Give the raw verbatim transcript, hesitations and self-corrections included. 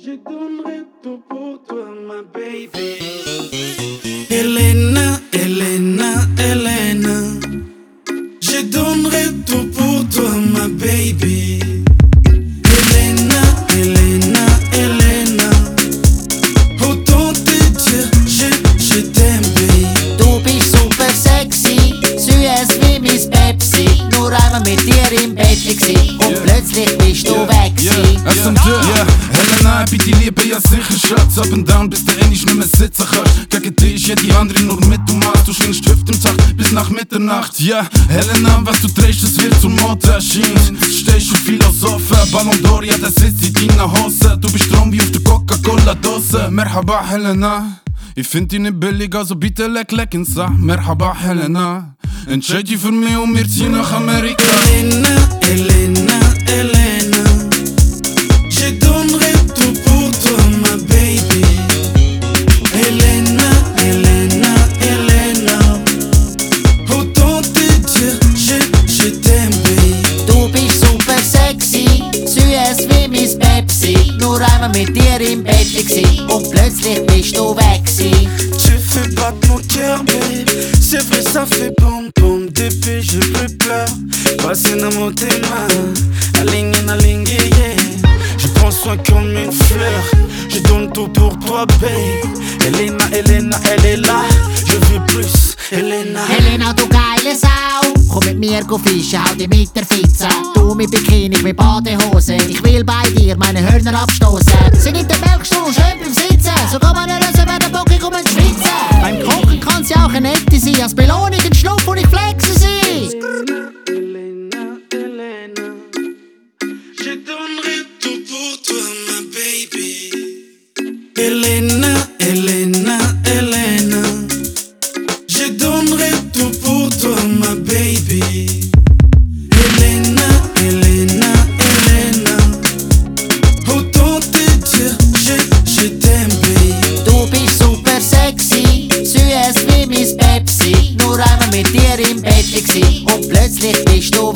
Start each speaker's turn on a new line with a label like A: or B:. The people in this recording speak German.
A: Je donnerai tout pour toi, ma baby. Elena, Elena, Elena. Je donnerai tout pour toi, ma baby. Elena, Elena, Elena. Autant te dire, je, je t'aime, baby.
B: Du bist super sexy, süß wie mein Pepsi. Nur einmal mit dir im Bett gsi und
C: Yeah.
B: plötzlich bist du
C: Yeah.
B: weg gsi.
C: Yeah. S M D, yeah. Helena, ich bin die Liebe, ja sicher, Schatz. Up and down, bis du endlich nicht mehr sitzen kannst. Gegen dich, jede andere nur mit du machst. Du schwingst Hüfte im Takt bis nach Mitternacht, yeah. Helena, was du drehst, das wird zur Motormaschine. Stehst schon Philosophen, Ballon d'Or, ja, der sitzt in deiner Hose. Du bist Strom wie auf der Coca-Cola-Dose. Merhaba, Helena. Ich find dich nicht billig, also bitte leck, leck ins Sa. Merhaba, Helena. Entscheid dich für mich und wir ziehen nach Amerika.
A: Elena, Elena, Elena. Je donnerai tout pour toi, ma baby. Elena, Elena, Elena. Autant te dire, je, je t'aime, baby.
B: Du bist super sexy, süß wie mein Pepsi. Nur einmal mit dir im Bett gsi und plötzlich bist du weg gsi.
A: Tu fais battre mon cœur, babe. C'est vrai, ça fait boum boum. Depuis, je plus pleure. Passé dans mon thème. Aligné, aligné, yeah. Je prends soin comme une fleur. Je donne tout pour toi, babe. Elena, Elena, elle est là. Je veux plus, Elena.
B: Helena, du geile Sau, komm mit mir go fischen, hau dich mit der Fitze. Du mit Bikini, mit Badehose, ich will bei dir meine Hörner abstoßen. Sie nimmt den Melkstuhl schön beim Sitzen, so kann man nicht lösen, wenn der Bock um ins Schwitzen. Beim Kochen kann sie auch eine nette sein, als Belohnung ein Schnuff und ich flexe sie.
A: Elena, Elena. Je donnerai tout pour toi, ma baby. Elena, Elena, Elena. Je donnerai tout pour toi, ma baby. Elena, Elena, Elena. Autant te dire, je, je t'aime, baby.
B: Du bist super sexy, süß wie mein Pepsi. Nur einmal mit dir im Bett gsi und plötzlich bist du